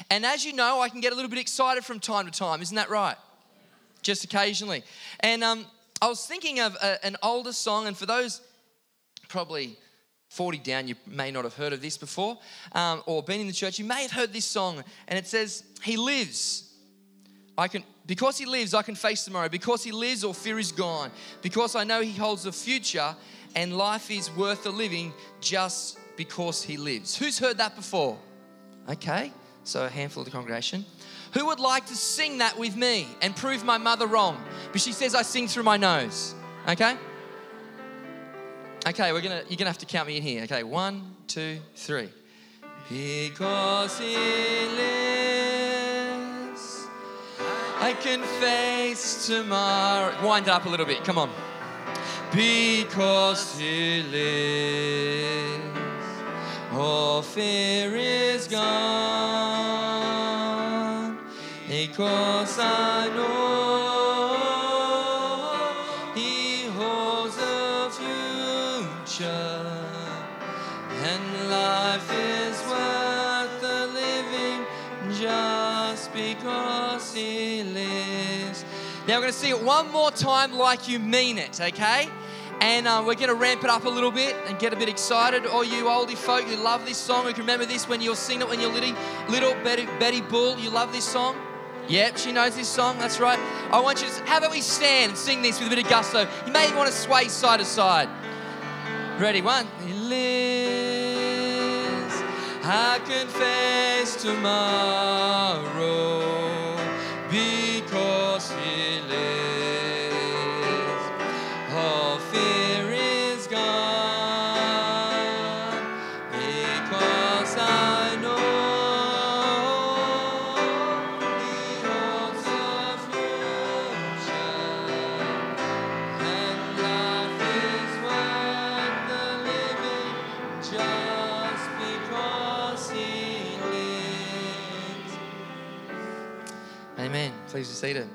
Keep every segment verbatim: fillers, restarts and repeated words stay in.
And as you know, I can get a little bit excited from time to time. Isn't that right? Just occasionally. And um, I was thinking of a, an older song, and for those probably forty down, you may not have heard of this before, um, or been in the church. You may have heard this song, and it says, "He lives. I can, because he lives, I can face tomorrow. Because he lives, all fear is gone. Because I know he holds a future, and life is worth the living just because he lives." Who's heard that before? Okay, so a handful of the congregation. Who would like to sing that with me and prove my mother wrong? But she says I sing through my nose. Okay? Okay, we're gonna. You're gonna have to count me in here. Okay, one, two, three. Because he lives, I can face tomorrow. Wind it up a little bit. Come on. Because he lives, all fear is gone. Because I know he holds a future, and life is worth the living just because he lives. Now we're going to sing it one more time like you mean it, okay? And uh, we're going to ramp it up a little bit and get a bit excited. All you oldie folk who love this song, who can remember this when you were singing it when you were little, little Betty, Betty Bull, you love this song? Yep, she knows this song, that's right. I want you to, how about we stand and sing this with a bit of gusto? You may even want to sway side to side. Ready, one. He lives, I can face tomorrow because he lives. All fear is gone because I know he holds a future, and life is worth the living just because he lives. Amen. Please be seated.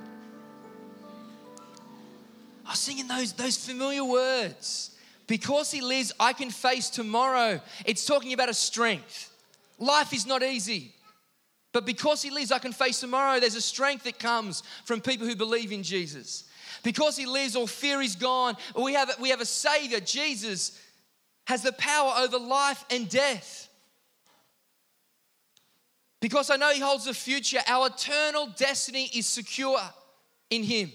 I was singing those, those familiar words. Because he lives, I can face tomorrow. It's talking about a strength. Life is not easy. But because he lives, I can face tomorrow. There's a strength that comes from people who believe in Jesus. Because he lives, all fear is gone. We have, we have a Savior. Jesus has the power over life and death. Because I know he holds the future, our eternal destiny is secure in him.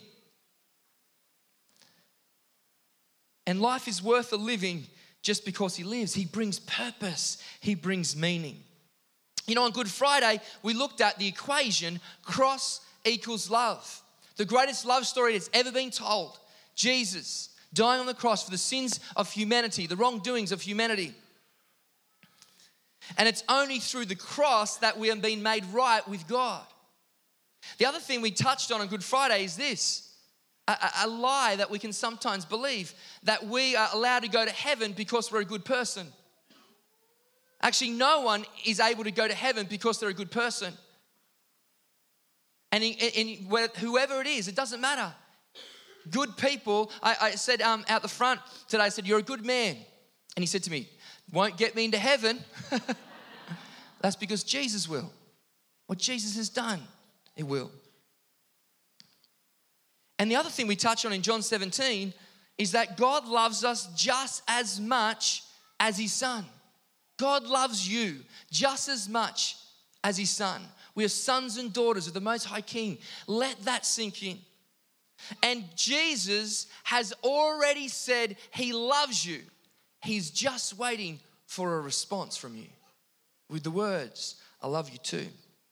And life is worth the living just because he lives. He brings purpose. He brings meaning. You know, on Good Friday, we looked at the equation, cross equals love. The greatest love story that's ever been told. Jesus dying on the cross for the sins of humanity, the wrongdoings of humanity. And it's only through the cross that we have been made right with God. The other thing we touched on on Good Friday is this. A, a lie that we can sometimes believe, that we are allowed to go to heaven because we're a good person. Actually, no one is able to go to heaven because they're a good person. And, in, in, whoever it is, it doesn't matter. Good people, I, I said um, out the front today, I said, "You're a good man." And he said to me, "Won't get me into heaven." That's because Jesus will. What Jesus has done, it will. And the other thing we touch on in John seventeen is that God loves us just as much as his son. God loves you just as much as his son. We are sons and daughters of the Most High King. Let that sink in. And Jesus has already said he loves you. He's just waiting for a response from you with the words, "I love you too."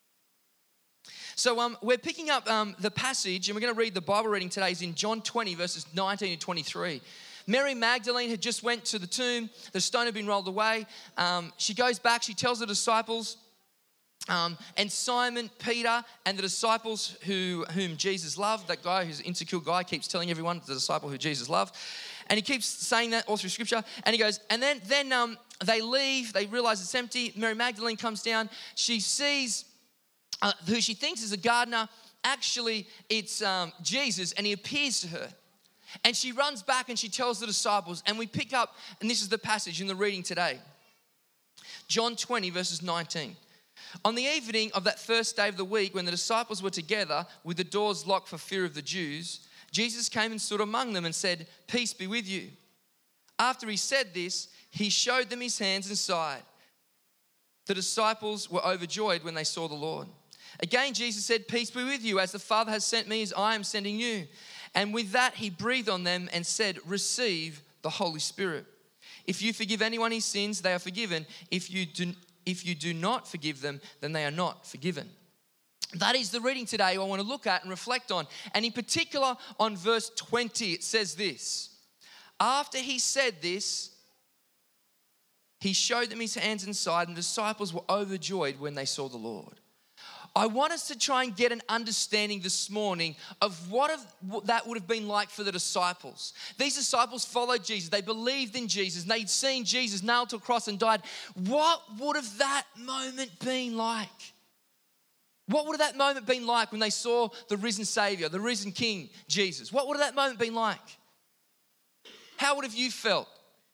So um, we're picking up um, the passage, and we're going to read the Bible reading today is in John twenty, verses nineteen to twenty-three. Mary Magdalene had just went to the tomb. The stone had been rolled away. Um, she goes back. She tells the disciples, um, and Simon, Peter, and the disciples who whom Jesus loved, that guy who's an insecure guy keeps telling everyone the disciple who Jesus loved. And he keeps saying that all through Scripture. And he goes, and then, then um, they leave. They realize it's empty. Mary Magdalene comes down. She sees Uh, who she thinks is a gardener. Actually, it's um, Jesus, and he appears to her. And she runs back and she tells the disciples, and we pick up, and this is the passage in the reading today. John twenty, verses nineteen. On the evening of that first day of the week, when the disciples were together with the doors locked for fear of the Jews, Jesus came and stood among them and said, "Peace be with you." After he said this, he showed them his hands and side. The disciples were overjoyed when they saw the Lord. Again, Jesus said, "Peace be with you. As the Father has sent me, as I am sending you." And with that, he breathed on them and said, "Receive the Holy Spirit. If you forgive anyone his sins, they are forgiven. If you do, if you do not forgive them, then they are not forgiven." That is the reading today I want to look at and reflect on. And in particular, on verse twenty, it says this. After he said this, he showed them his hands and side, and the disciples were overjoyed when they saw the Lord. I want us to try and get an understanding this morning of what, have, what that would have been like for the disciples. These disciples followed Jesus. They believed in Jesus. And they'd seen Jesus nailed to a cross and died. What would have that moment been like? What would have that moment been like when they saw the risen Savior, the risen King, Jesus? What would have that moment been like? How would have you felt?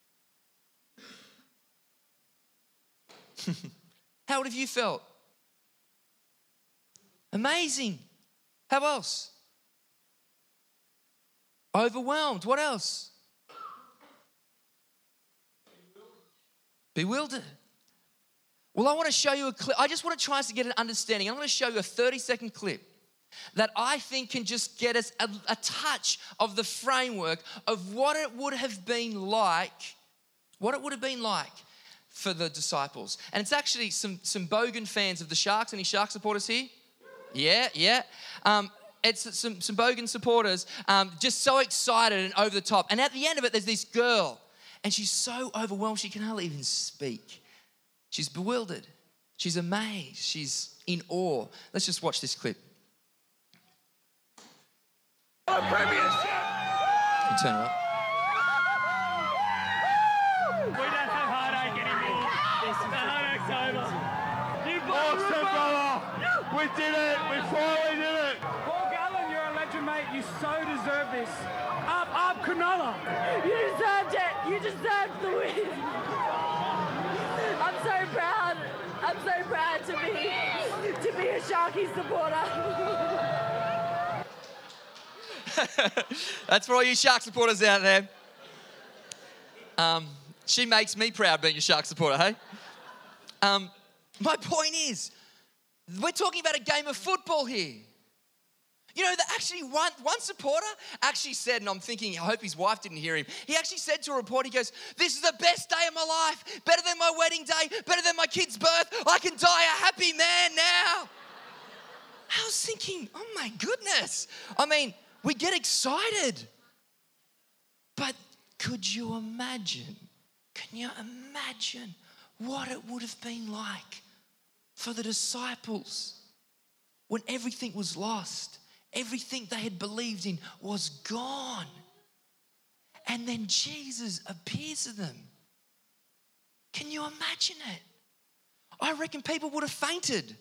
How would have you felt? Amazing. How else? Overwhelmed. What else? Bewildered. Well, I want to show you a clip. I just want to try to get an understanding. I'm going to show you a thirty second clip that I think can just get us a, a touch of the framework of what it would have been like, what it would have been like for the disciples. And it's actually some, some Bogan fans of the Sharks. Any Shark supporters here? Yeah, yeah. Um, it's some, some Bogan supporters um, just so excited and over the top. And at the end of it, there's this girl. And she's so overwhelmed, she can hardly even speak. She's bewildered. She's amazed. She's in awe. Let's just watch this clip. The Premiership. Can you turn it up? We don't have heartache anymore. The heartache's over. You Awesome, brother. We did it. We finally did it. Paul Gallen, you're a legend, mate. You so deserve this. Up, up, Cronulla. You deserved it. You deserved the win. I'm so proud. I'm so proud to be to be a Sharky supporter. That's for all you Shark supporters out there. Um, she makes me proud being a Shark supporter, hey? Um, my point is, we're talking about a game of football here. You know, that actually one, one supporter actually said, and I'm thinking, I hope his wife didn't hear him. He actually said to a reporter, he goes, "This is the best day of my life, better than my wedding day, better than my kid's birth. I can die a happy man now." I was thinking, oh my goodness. I mean, we get excited. But could you imagine, can you imagine what it would have been like for the disciples when everything was lost? Everything they had believed in was gone. And then Jesus appears to them. Can you imagine it? I reckon people would have fainted.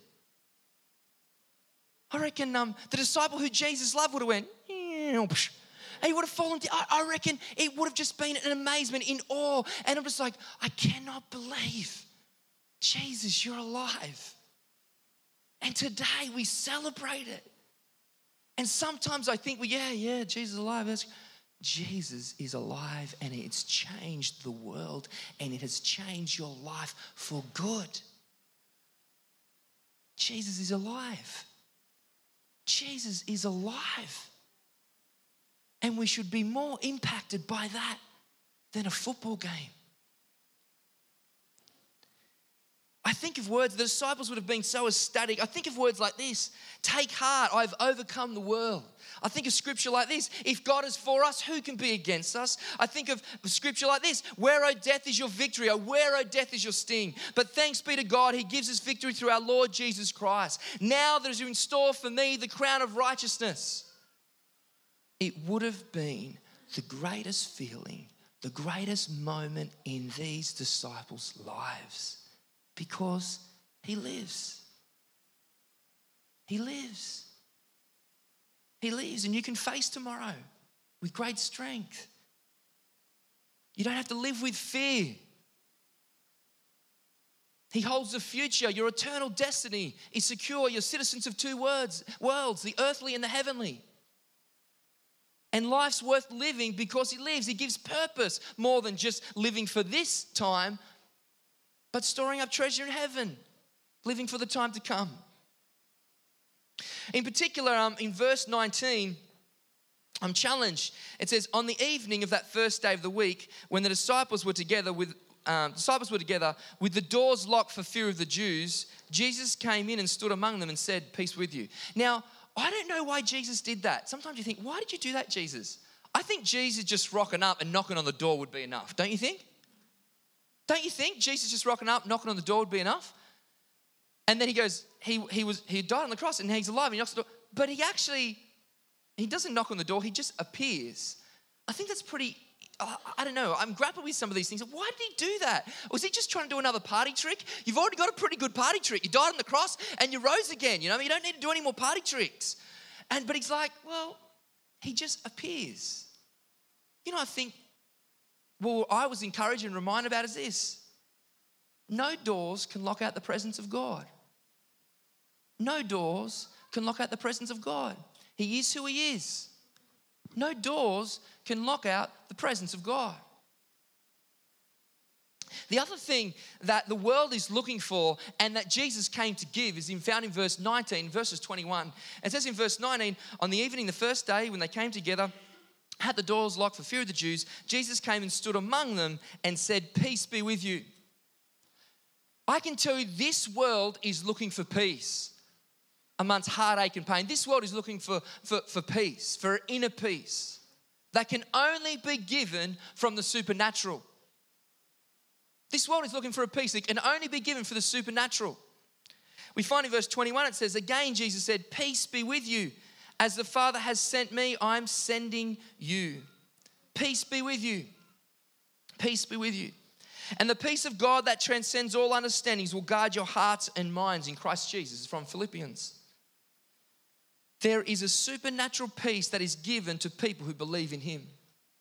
I reckon um, the disciple who Jesus loved would have went, and he would have fallen down. I reckon it would have just been an amazement, in awe. And I'm just like, I cannot believe, Jesus, you're alive. And today we celebrate it. And sometimes I think, well, yeah, yeah, Jesus is alive. That's... Jesus is alive, and it's changed the world, and it has changed your life for good. Jesus is alive. Jesus is alive. And we should be more impacted by that than a football game. I think of words, the disciples would have been so ecstatic. I think of words like this: take heart, I've overcome the world. I think of scripture like this: if God is for us, who can be against us? I think of scripture like this: where, O death, is your victory? Or where, O death, is your sting? But thanks be to God, he gives us victory through our Lord Jesus Christ. Now there is in store for me the crown of righteousness. It would have been the greatest feeling, the greatest moment in these disciples' lives. Because he lives. He lives. He lives, and you can face tomorrow with great strength. You don't have to live with fear. He holds the future. Your eternal destiny is secure. You're citizens of two words, worlds, the earthly and the heavenly. And life's worth living because he lives. He gives purpose more than just living for this time, but storing up treasure in heaven, living for the time to come. In particular, um, in verse nineteen, I'm challenged. It says, on the evening of that first day of the week, when the disciples were together with um, disciples were together with the doors locked for fear of the Jews, Jesus came in and stood among them and said, peace with you. Now, I don't know why Jesus did that. Sometimes you think, why did you do that, Jesus? I think Jesus just rocking up and knocking on the door would be enough. Don't you think? Don't you think Jesus just rocking up, knocking on the door would be enough? And then he goes, he he was he died on the cross and he's alive and he knocks on the door. But he actually, he doesn't knock on the door, he just appears. I think that's pretty, uh, I don't know, I'm grappling with some of these things. Why did he do that? Was he just trying to do another party trick? You've already got a pretty good party trick. You died on the cross and you rose again. You know, you don't need to do any more party tricks. And but he's like, well, he just appears. You know, I think, well, I was encouraged and reminded about is this. No doors can lock out the presence of God. No doors can lock out the presence of God. He is who he is. No doors can lock out the presence of God. The other thing that the world is looking for and that Jesus came to give is in, found in verse nineteen, verses twenty-one. It says in verse nineteen, on the evening, the first day when they came together, had the doors locked for fear of the Jews, Jesus came and stood among them and said, peace be with you. I can tell you this world is looking for peace amongst heartache and pain. This world is looking for, for, for peace, for inner peace that can only be given from the supernatural. This world is looking for a peace that can only be given for the supernatural. We find in verse twenty-one, it says, again, Jesus said, peace be with you. As the Father has sent me, I'm sending you. Peace be with you. Peace be with you. And the peace of God that transcends all understandings will guard your hearts and minds in Christ Jesus. It's from Philippians. There is a supernatural peace that is given to people who believe in him.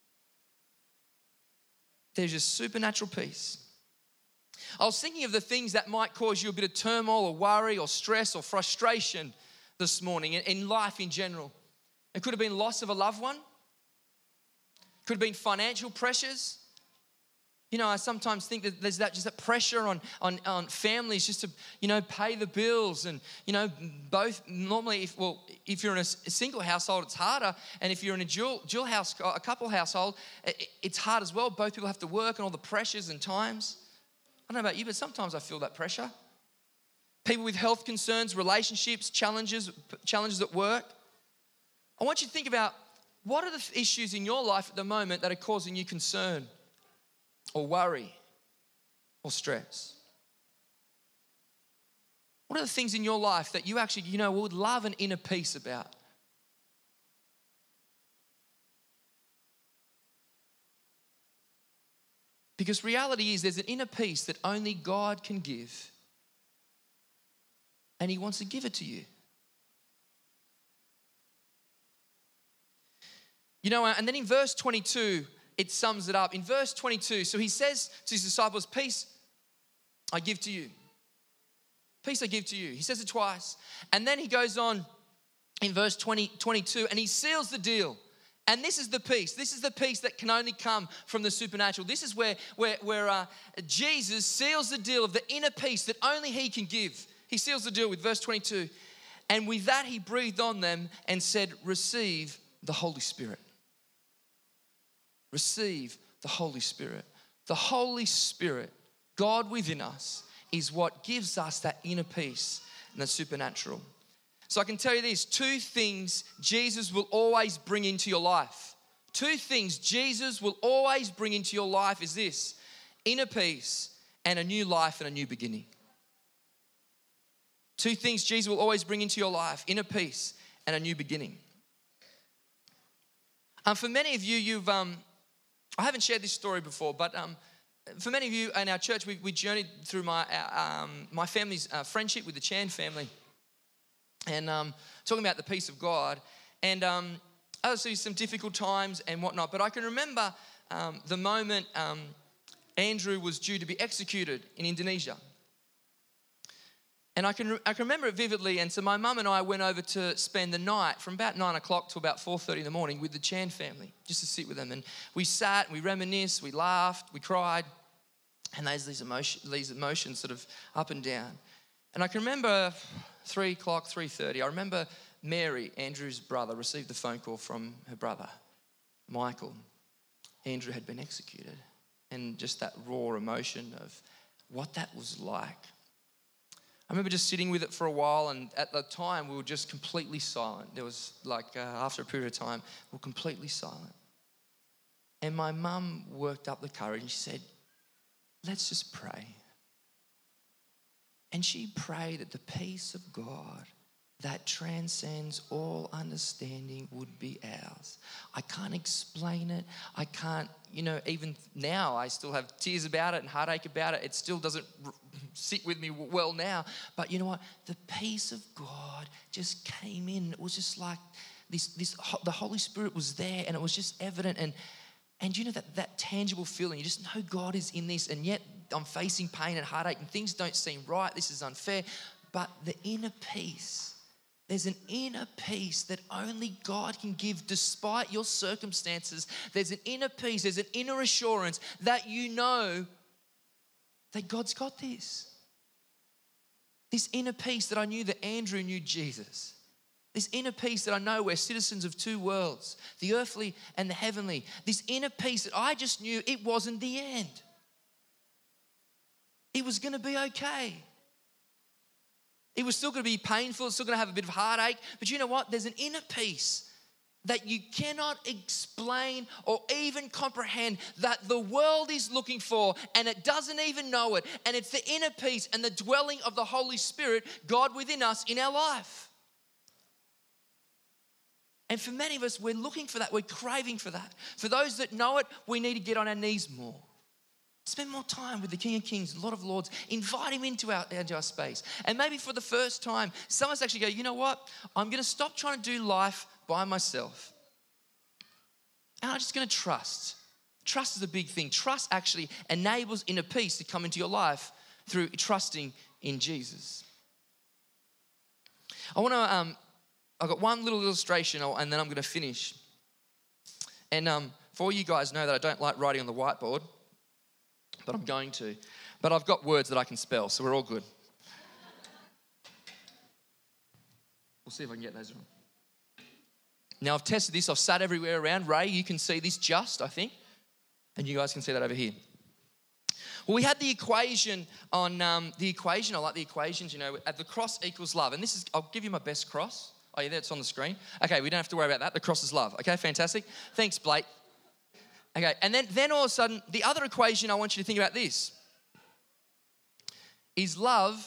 There's a supernatural peace. I was thinking of the things that might cause you a bit of turmoil or worry or stress or frustration this morning in life in general. It could have been loss of a loved one. It could have been financial pressures. You know, I sometimes think that there's that just that pressure on, on, on families just to, you know, pay the bills. And, you know, both normally, if, well, if you're in a single household, it's harder. And if you're in a dual, dual house, a couple household, it's hard as well. Both people have to work and all the pressures and times. I don't know about you, but sometimes I feel that pressure. People with health concerns, relationships, challenges, challenges at work. I want you to think about what are the issues in your life at the moment that are causing you concern or worry or stress? What are the things in your life that you actually, you know, would love an inner peace about? Because reality is there's an inner peace that only God can give. And he wants to give it to you. You know, and then in verse twenty-two, it sums it up. In verse twenty-two, so he says to his disciples, peace I give to you. Peace I give to you. He says it twice. And then he goes on in verse twenty, twenty-two, and he seals the deal. And this is the peace. This is the peace that can only come from the supernatural. This is where, where, where uh, Jesus seals the deal of the inner peace that only he can give. He seals the deal with verse twenty-two. And with that he breathed on them and said, receive the Holy Spirit. Receive the Holy Spirit. The Holy Spirit, God within us, is what gives us that inner peace and the supernatural. So I can tell you this, two things Jesus will always bring into your life. Two things Jesus will always bring into your life is this, inner peace and a new life and a new beginning. Two things Jesus will always bring into your life, inner peace and a new beginning. Um, for many of you, you've, um, I haven't shared this story before, but um, for many of you in our church, we, we journeyed through my, uh, um, my family's uh, friendship with the Chan family. And um, talking about the peace of God. And um, obviously some difficult times and whatnot. But I can remember um, the moment um, Andrew was due to be executed in Indonesia. And I can, I can remember it vividly. And so my mum and I went over to spend the night from about nine o'clock to about four thirty in the morning with the Chan family, just to sit with them. And we sat, we reminisced, we laughed, we cried. And there's these, emotion, these emotions sort of up and down. And I can remember three o'clock, three thirty. I remember Mary, Andrew's brother, received the phone call from her brother, Michael. Andrew had been executed. And just that raw emotion of what that was like. I remember just sitting with it for a while, and at the time we were just completely silent. There was like, uh, after a period of time, we were completely silent. And my mum worked up the courage and she said, let's just pray. And she prayed that the peace of God that transcends all understanding would be ours. I can't explain it. I can't, you know, even now I still have tears about it and heartache about it. It still doesn't r- sit with me well now. But you know what? The peace of God just came in. It was just like this, this the Holy Spirit was there, and it was just evident. And, and you know that, that tangible feeling, you just know God is in this, and yet I'm facing pain and heartache and things don't seem right. This is unfair. But the inner peace, there's an inner peace that only God can give despite your circumstances. There's an inner peace, there's an inner assurance that you know that God's got this. This inner peace that I knew that Andrew knew Jesus. This inner peace that I know we're citizens of two worlds, the earthly and the heavenly. This inner peace that I just knew it wasn't the end. It was going to be okay. It was still going to be painful. It's still going to have a bit of heartache. But you know what? There's an inner peace that you cannot explain or even comprehend that the world is looking for, and it doesn't even know it. And it's the inner peace and the dwelling of the Holy Spirit, God within us in our life. And for many of us, we're looking for that. We're craving for that. For those that know it, we need to get on our knees more. Spend more time with the King of Kings, Lord of Lords. Invite him into our, into our space. And maybe for the first time, some of us actually go, you know what? I'm going to stop trying to do life by myself. And I'm just going to trust. Trust is a big thing. Trust actually enables inner peace to come into your life through trusting in Jesus. I want to, um, I've got one little illustration and then I'm going to finish. And um, for all you guys know that I don't like writing on the whiteboard, but I'm going to. But I've got words that I can spell, so we're all good. We'll see if I can get those wrong. Now, I've tested this. I've sat everywhere around. Ray, you can see this just, I think. And you guys can see that over here. Well, we had the equation on, um, the equation, I like the equations, you know, at the cross equals love. And this is, I'll give you my best cross. Oh, yeah, it's on the screen. Okay, we don't have to worry about that. The cross is love. Okay, fantastic. Thanks, Blake. Okay, and then, then all of a sudden, the other equation I want you to think about this is love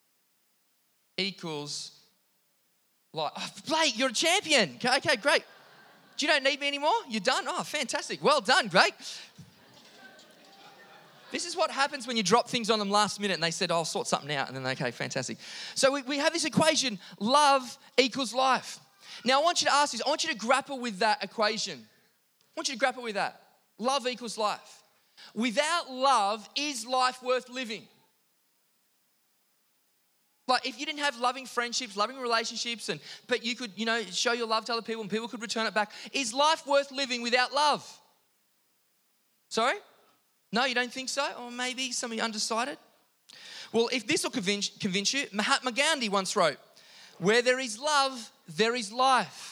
equals life. Oh, Blake, you're a champion. Okay, okay, great. You don't need me anymore? You're done? Oh, fantastic. Well done, great. This is what happens when you drop things on them last minute and they said, oh, I'll sort something out. And then, okay, fantastic. So we, we have this equation, love equals life. Now, I want you to ask this. I want you to grapple with that equation. I want you to grapple with that. Love equals life. Without love, is life worth living? Like if you didn't have loving friendships, loving relationships, and but you could, you know, show your love to other people and people could return it back, is life worth living without love? Sorry? No, you don't think so? Or maybe some of you undecided? Well, if this will convince, convince you, Mahatma Gandhi once wrote, where there is love, there is life.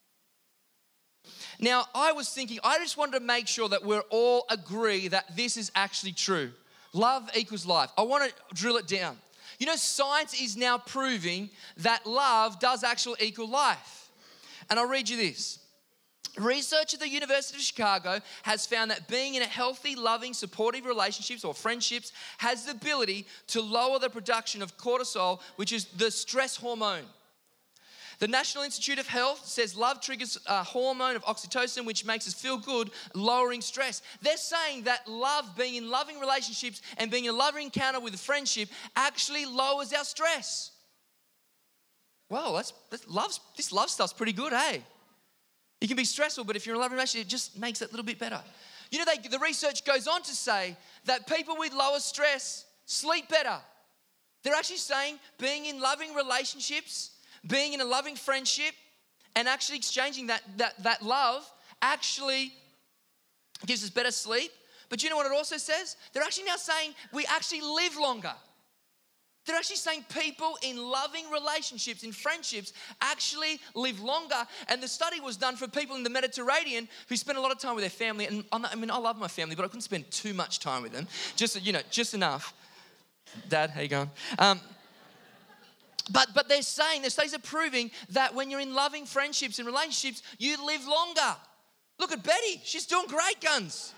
Now, I was thinking, I just wanted to make sure that we're all agree that this is actually true. Love equals life. I want to drill it down. You know, science is now proving that love does actually equal life. And I'll read you this. Research at the University of Chicago has found that being in a healthy, loving, supportive relationships or friendships has the ability to lower the production of cortisol, which is the stress hormone. The National Institute of Health says love triggers a hormone of oxytocin, which makes us feel good, lowering stress. They're saying that love, being in loving relationships and being in a loving encounter with a friendship actually lowers our stress. Well, that's, that's love's, this love stuff's pretty good, hey? You can be stressful, but if you're in a loving relationship, it just makes it a little bit better. You know, they, the research goes on to say that people with lower stress sleep better. They're actually saying being in loving relationships, being in a loving friendship, and actually exchanging that, that, that love actually gives us better sleep. But you know what it also says? They're actually now saying we actually live longer. They're actually saying people in loving relationships, in friendships, actually live longer. And the study was done for people in the Mediterranean who spend a lot of time with their family. And I'm not, I mean, I love my family, but I couldn't spend too much time with them. Just, you know, just enough. Dad, how you going? Um, but but they're saying, the studies are proving that when you're in loving friendships and relationships, you live longer. Look at Betty. She's doing great, guns.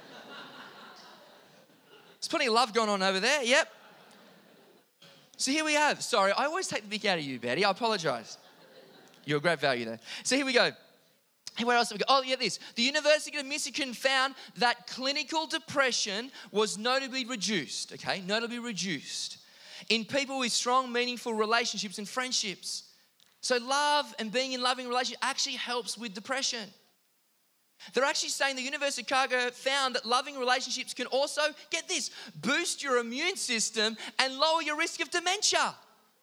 There's plenty of love going on over there. Yep. So here we have, sorry, I always take the mick out of you, Betty. I apologise. You're a great value there. So here we go. Where else do we go? Oh, yeah, this. The University of Michigan found that clinical depression was notably reduced, okay, notably reduced in people with strong, meaningful relationships and friendships. So love and being in loving relationships actually helps with depression. They're actually saying the University of Chicago found that loving relationships can also, get this, boost your immune system and lower your risk of dementia.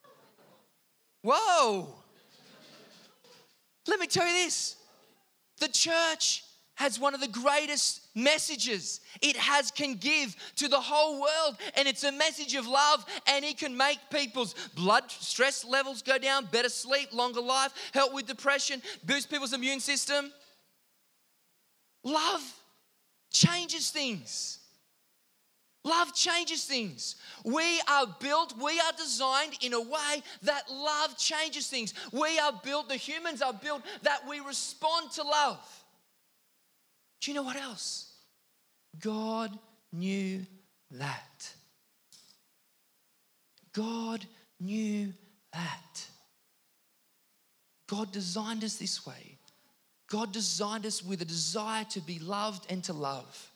Whoa. Let me tell you this. The church has one of the greatest messages it has can give to the whole world, and it's a message of love, and it can make people's blood stress levels go down, better sleep, longer life, help with depression, boost people's immune system. Love changes things. Love changes things. We are built, we are designed in a way that love changes things. We are built, the humans are built that we respond to love. Do you know what else? God knew that. God knew that. God designed us this way. God designed us with a desire to be loved and to love.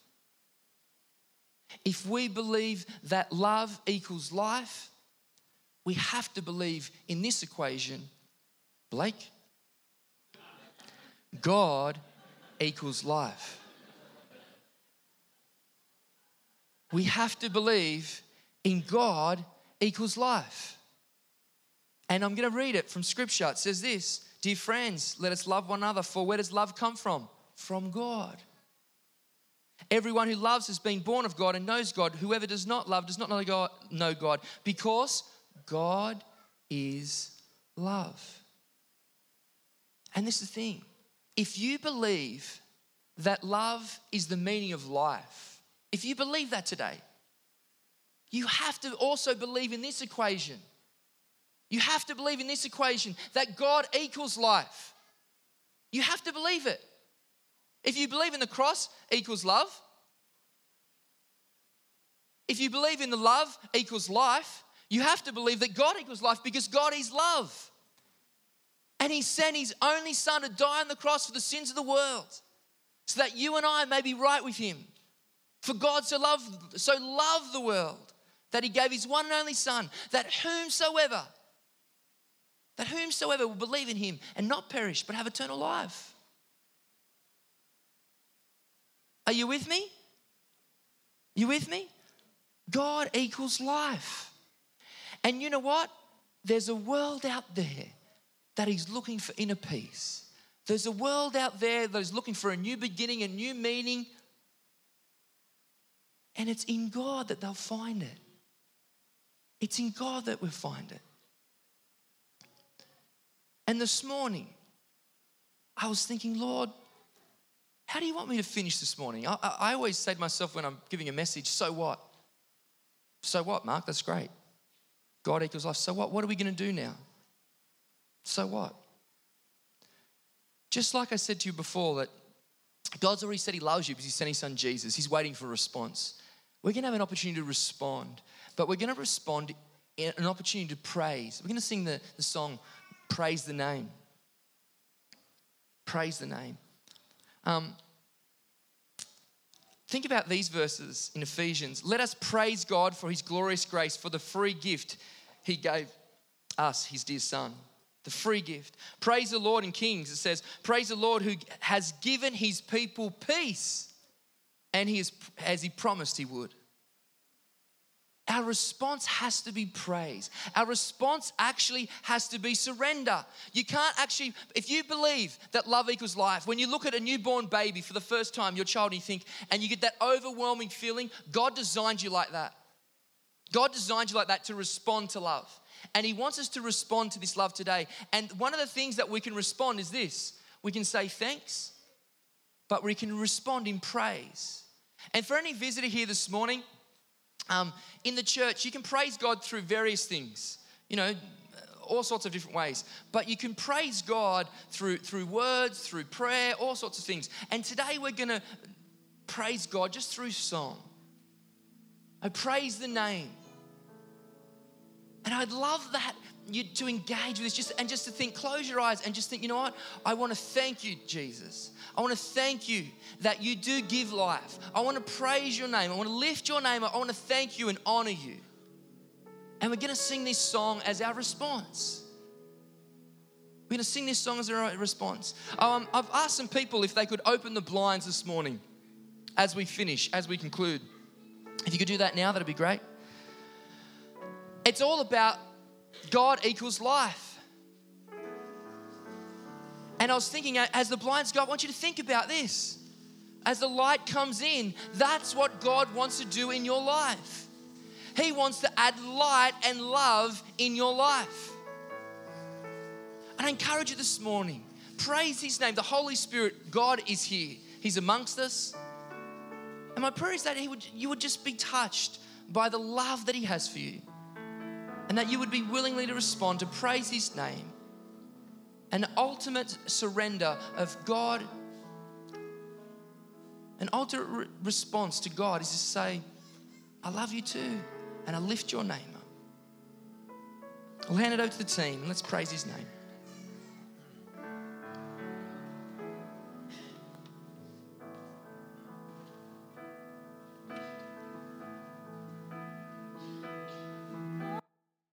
If we believe that love equals life, we have to believe in this equation, Blake, God equals life. We have to believe in God equals life. And I'm going to read it from Scripture. It says this, dear friends, let us love one another, for where does love come from? From God. Everyone who loves has been born of God and knows God. Whoever does not love does not know God, know God, because God is love. And this is the thing. If you believe that love is the meaning of life, if you believe that today, you have to also believe in this equation. You have to believe in this equation that God equals life. You have to believe it. If you believe in the cross equals love, if you believe in the love equals life, you have to believe that God equals life, because God is love. And He sent His only Son to die on the cross for the sins of the world, so that you and I may be right with Him. For God so loved, so loved the world that He gave His one and only Son, that whomsoever, that whomsoever will believe in Him and not perish but have eternal life. Are you with me? You with me? God equals life. And you know what? There's a world out there that is looking for inner peace. There's a world out there that is looking for a new beginning, a new meaning. And it's in God that they'll find it. It's in God that we'll find it. And this morning, I was thinking, Lord, how do you want me to finish this morning? I, I, I always say to myself when I'm giving a message, so what? So what, Mark? That's great. God equals life. So what? What are we going to do now? So what? Just like I said to you before, that God's already said He loves you because He sent His Son Jesus. He's waiting for a response. We're going to have an opportunity to respond, but we're going to respond in an opportunity to praise. We're going to sing the, the song, Praise the Name. Praise the Name. Um, think about these verses in Ephesians. Let us praise God for His glorious grace, for the free gift He gave us, His dear Son. The free gift. Praise the Lord in Kings. It says, praise the Lord who has given His people peace, and He has, as He promised He would. our response has to be praise. Our response actually has to be surrender. You can't actually, if you believe that love equals life, when you look at a newborn baby for the first time, your child, and you think, and you get that overwhelming feeling, God designed you like that. God designed you like that to respond to love. And he wants us to respond to this love today. And one of the things that we can respond is this. We can say thanks, but we can respond in praise. And for any visitor here this morning, um, in the church, you can praise God through various things, you know, all sorts of different ways. But you can praise God through, through words, through prayer, all sorts of things. And today we're going to praise God just through song. I praise the name. And I'd love that you to engage with this just and just to think, close your eyes and just think, you know what? I want to thank you, Jesus. I want to thank you that you do give life. I want to praise your name. I want to lift your name. I want to thank you and honor you. And we're going to sing this song as our response. We're going to sing this song as our response. Um, I've asked some people if they could open the blinds this morning as we finish, as we conclude. If you could do that now, that'd be great. It's all about God equals life. And I was thinking, as the blinds go, I want you to think about this. As the light comes in, that's what God wants to do in your life. He wants to add light and love in your life. And I encourage you this morning, praise his name. The Holy Spirit, God is here. He's amongst us. And my prayer is that he would, you would just be touched by the love that he has for you. And that you would be willingly to respond to praise his name. An ultimate surrender of God. An ultimate re- response to God is to say, I love you too. And I lift your name up. I'll hand it over to the team and let's praise his name.